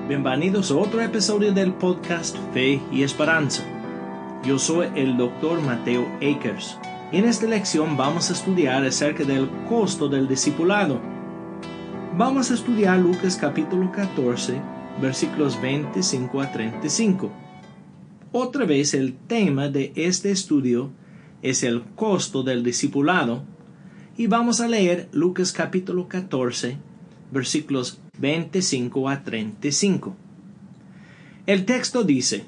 Bienvenidos a otro episodio del podcast Fe y Esperanza. Yo soy el Dr. Mateo Akers. En esta lección vamos a estudiar acerca del costo del discipulado. Vamos a estudiar Lucas capítulo 14, versículos 25 a 35. Otra vez el tema de este estudio es el costo del discipulado y vamos a leer Lucas capítulo 14, versículos 25 a 35. El texto dice: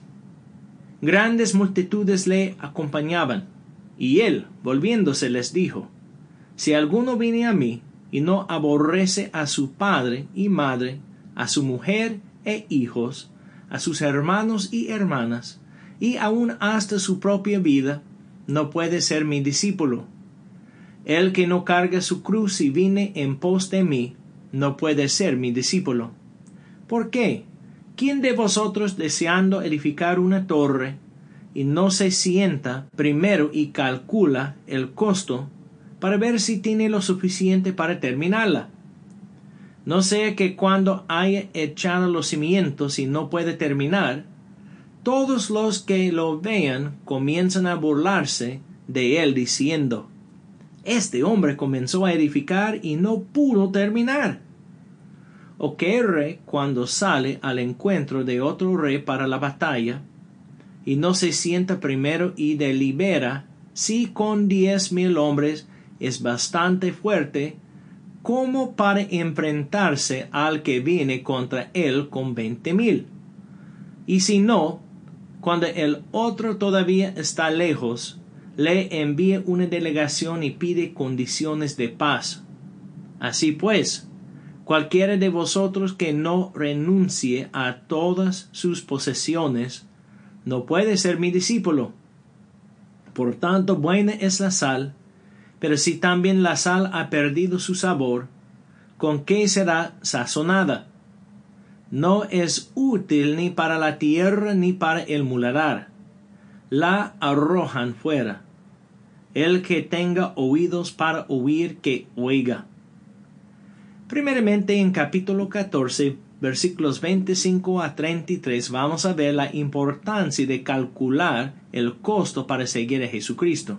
Grandes multitudes le acompañaban, y él, volviéndose, les dijo: Si alguno viene a mí, y no aborrece a su padre y madre, a su mujer e hijos, a sus hermanos y hermanas, y aun hasta su propia vida, no puede ser mi discípulo. El que no carga su cruz y viene en pos de mí, no puede ser mi discípulo. ¿Por qué? ¿Quién de vosotros, deseando edificar una torre, y no se sienta primero y calcula el costo para ver si tiene lo suficiente para terminarla? No sea que cuando haya echado los cimientos y no puede terminar, todos los que lo vean comienzan a burlarse de él diciendo: Este hombre comenzó a edificar y no pudo terminar. ¿O qué rey, cuando sale al encuentro de otro rey para la batalla, y no se sienta primero y delibera si con 10,000 hombres es bastante fuerte como para enfrentarse al que viene contra él con 20,000? Y si no, cuando el otro todavía está lejos, le envía una delegación y pide condiciones de paz. Así pues, cualquiera de vosotros que no renuncie a todas sus posesiones, no puede ser mi discípulo. Por tanto, buena es la sal, pero si también la sal ha perdido su sabor, ¿con qué será sazonada? No es útil ni para la tierra ni para el muladar. La arrojan fuera. El que tenga oídos para oír, que oiga. Primeramente, en capítulo 14, versículos 25 a 33, vamos a ver la importancia de calcular el costo para seguir a Jesucristo.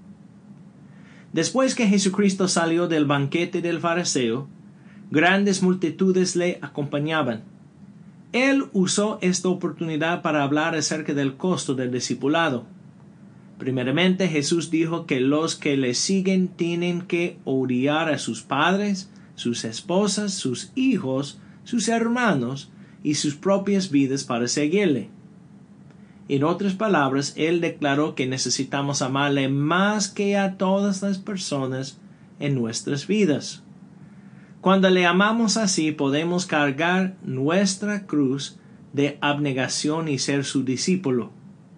Después que Jesucristo salió del banquete del fariseo, grandes multitudes le acompañaban. Él usó esta oportunidad para hablar acerca del costo del discipulado. Primeramente, Jesús dijo que los que le siguen tienen que odiar a sus padres, sus esposas, sus hijos, sus hermanos y sus propias vidas para seguirle. En otras palabras, Él declaró que necesitamos amarle más que a todas las personas en nuestras vidas. Cuando le amamos así, podemos cargar nuestra cruz de abnegación y ser su discípulo.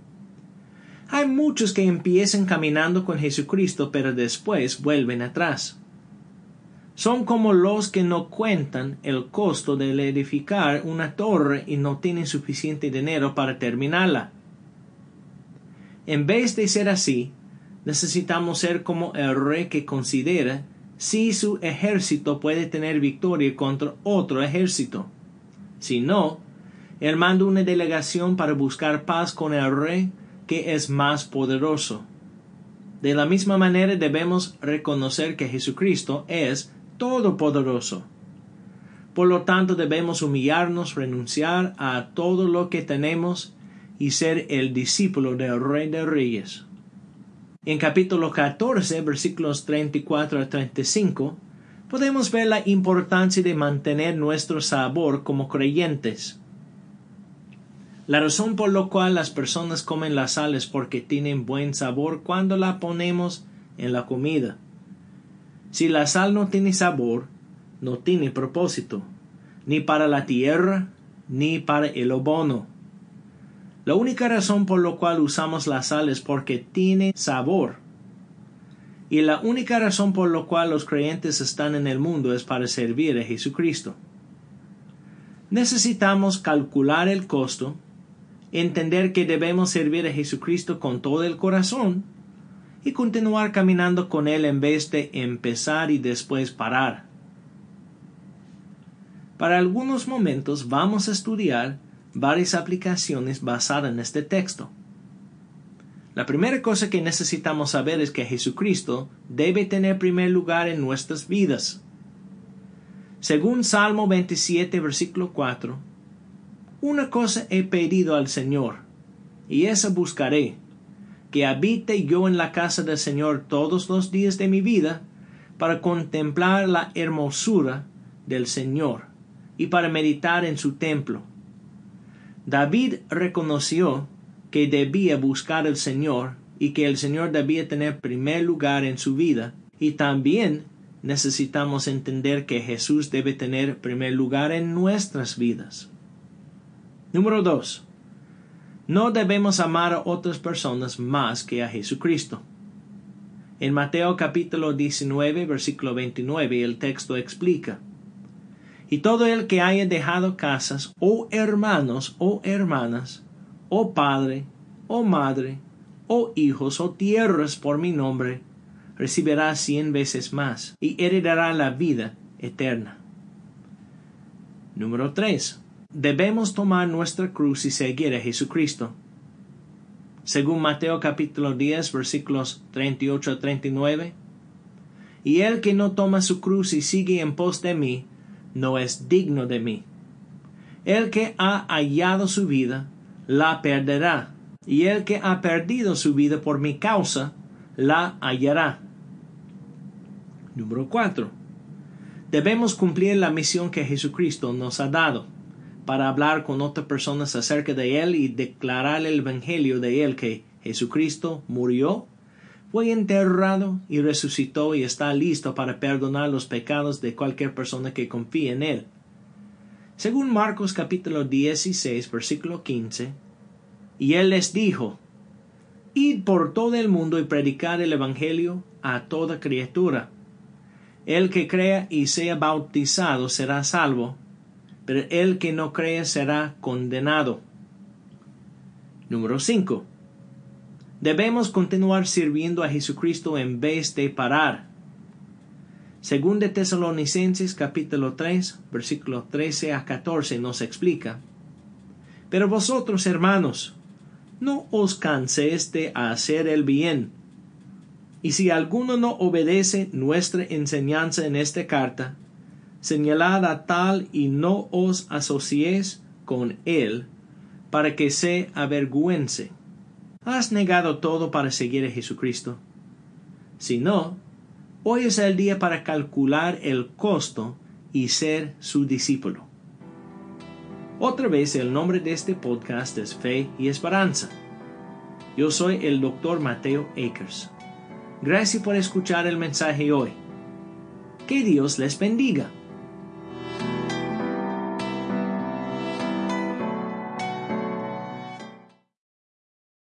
Hay muchos que empiezan caminando con Jesucristo, pero después vuelven atrás. Son como los que no cuentan el costo de edificar una torre y no tienen suficiente dinero para terminarla. En vez de ser así, necesitamos ser como el rey que considera si su ejército puede tener victoria contra otro ejército. Si no, él manda una delegación para buscar paz con el rey que es más poderoso. De la misma manera debemos reconocer que Jesucristo es todopoderoso. Por lo tanto, debemos humillarnos, renunciar a todo lo que tenemos y ser el discípulo del Rey de Reyes. En capítulo 14, versículos 34 a 35, podemos ver la importancia de mantener nuestro sabor como creyentes. La razón por la cual las personas comen la sal es porque tienen buen sabor cuando la ponemos en la comida. Si la sal no tiene sabor, no tiene propósito, ni para la tierra, ni para el abono. La única razón por la cual usamos la sal es porque tiene sabor. Y la única razón por la cual los creyentes están en el mundo es para servir a Jesucristo. Necesitamos calcular el costo, entender que debemos servir a Jesucristo con todo el corazón y continuar caminando con Él en vez de empezar y después parar. Para algunos momentos vamos a estudiar varias aplicaciones basadas en este texto. La primera cosa que necesitamos saber es que Jesucristo debe tener primer lugar en nuestras vidas. Según Salmo 27, versículo 4, una cosa he pedido al Señor, y esa buscaré, que habite yo en la casa del Señor todos los días de mi vida, para contemplar la hermosura del Señor, y para meditar en su templo. David reconoció que debía buscar al Señor y que el Señor debía tener primer lugar en su vida, y también necesitamos entender que Jesús debe tener primer lugar en nuestras vidas. Número 2. No debemos amar a otras personas más que a Jesucristo. En Mateo capítulo 19, versículo 29, el texto explica: Y todo el que haya dejado casas, o hermanos, o hermanas, o padre, o madre, o hijos, o tierras por mi nombre, recibirá 100 veces más, y heredará la vida eterna. Número 3. Debemos tomar nuestra cruz y seguir a Jesucristo. Según Mateo capítulo 10, versículos 38 a 39, Y el que no toma su cruz y sigue en pos de mí, no es digno de mí. El que ha hallado su vida, la perderá, y el que ha perdido su vida por mi causa, la hallará. Número 4. Debemos cumplir la misión que Jesucristo nos ha dado, para hablar con otras personas acerca de Él y declarar el Evangelio de Él, que Jesucristo murió, fue enterrado y resucitó y está listo para perdonar los pecados de cualquier persona que confíe en Él. Según Marcos capítulo 16, versículo 15, y Él les dijo: Id por todo el mundo y predicad el Evangelio a toda criatura. El que crea y sea bautizado será salvo, pero el que no crea será condenado. Número 5. Debemos continuar sirviendo a Jesucristo en vez de parar. Según de Tesalonicenses capítulo 3, versículo 13 a 14 nos explica: Pero vosotros, hermanos, no os canséis de hacer el bien. Y si alguno no obedece nuestra enseñanza en esta carta, señalad a tal y no os asociéis con él, para que se avergüence. ¿Has negado todo para seguir a Jesucristo? Si no, hoy es el día para calcular el costo y ser su discípulo. Otra vez, el nombre de este podcast es Fe y Esperanza. Yo soy el Dr. Mateo Akers. Gracias por escuchar el mensaje hoy. Que Dios les bendiga.